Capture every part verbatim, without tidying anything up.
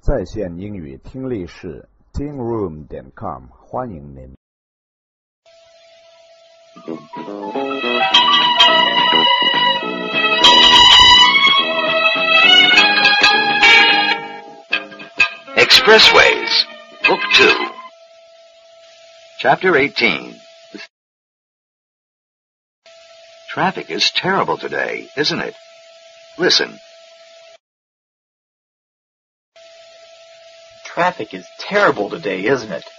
在线英语听力室 teen room 点 com 欢迎您。 Expressways, Book two, Chapter eighteen. Traffic is terrible today, isn't it? Listen. Traffic is terrible today, isn't it?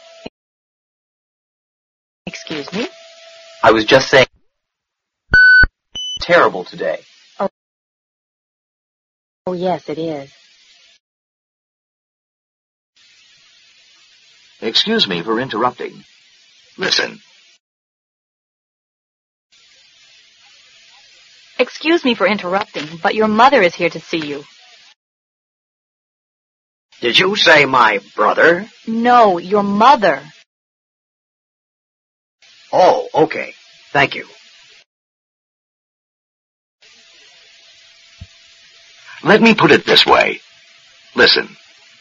Excuse me? I was just saying terrible today. Oh, oh yes, it is. Excuse me for interrupting. Listen. Excuse me for interrupting, but your mother is here to see you. Did you say my brother? No, your mother. Oh, okay. Thank you. Let me put it this way. Listen.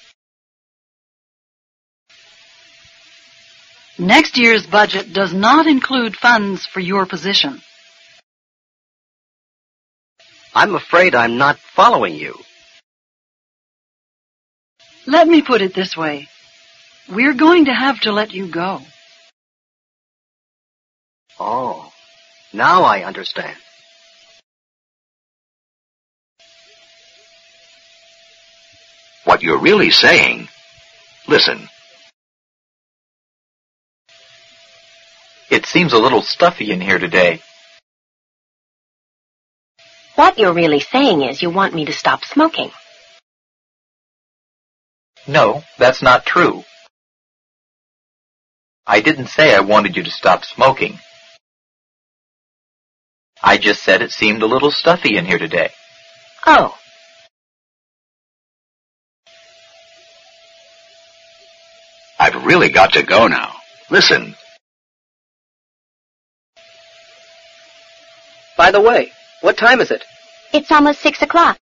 Next year's budget does not include funds for your position. I'm afraid I'm not following you. Let me put it this way. We're going to have to let you go. Oh, now I understand. What you're really saying, listen. It seems a little stuffy in here today. What you're really saying is you want me to stop smoking. No, that's not true. I didn't say I wanted you to stop smoking. I just said it seemed a little stuffy in here today. Oh. I've really got to go now. Listen. By the way, what time is it? It's almost six o'clock.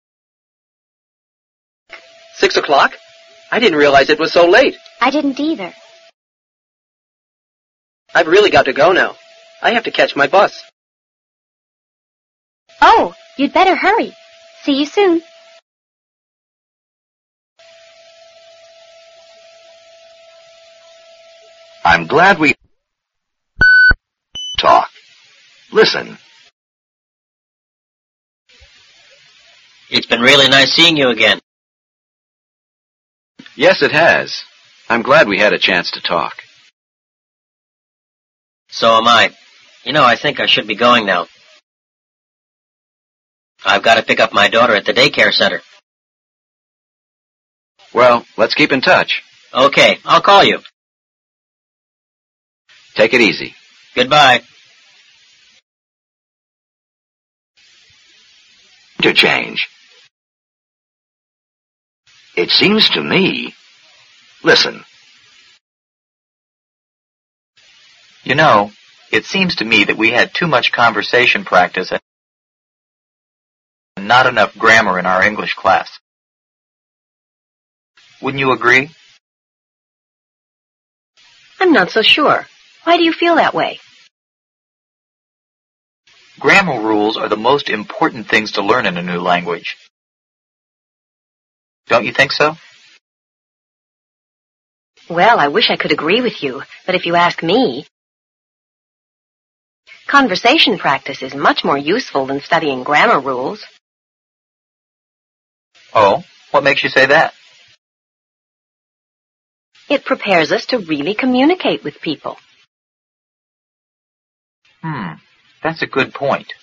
Six o'clock? I didn't realize it was so late. I didn't either. I've really got to go now. I have to catch my bus. Oh, you'd better hurry. See you soon. I'm glad we talk. Listen. It's been really nice seeing you again. Yes, it has. I'm glad we had a chance to talk. So am I. You know, I think I should be going now. I've got to pick up my daughter at the daycare center. Well, let's keep in touch. Okay, I'll call you. Take it easy. Goodbye. Interchange. It seems to me... Listen. You know, it seems to me that we had too much conversation practice and not enough grammar in our English class. Wouldn't you agree? I'm not so sure. Why do you feel that way? Grammar rules are the most important things to learn in a new language. Don't you think so? Well, I wish I could agree with you, but if you ask me, conversation practice is much more useful than studying grammar rules. Oh, what makes you say that? It prepares us to really communicate with people. Hmm, that's a good point.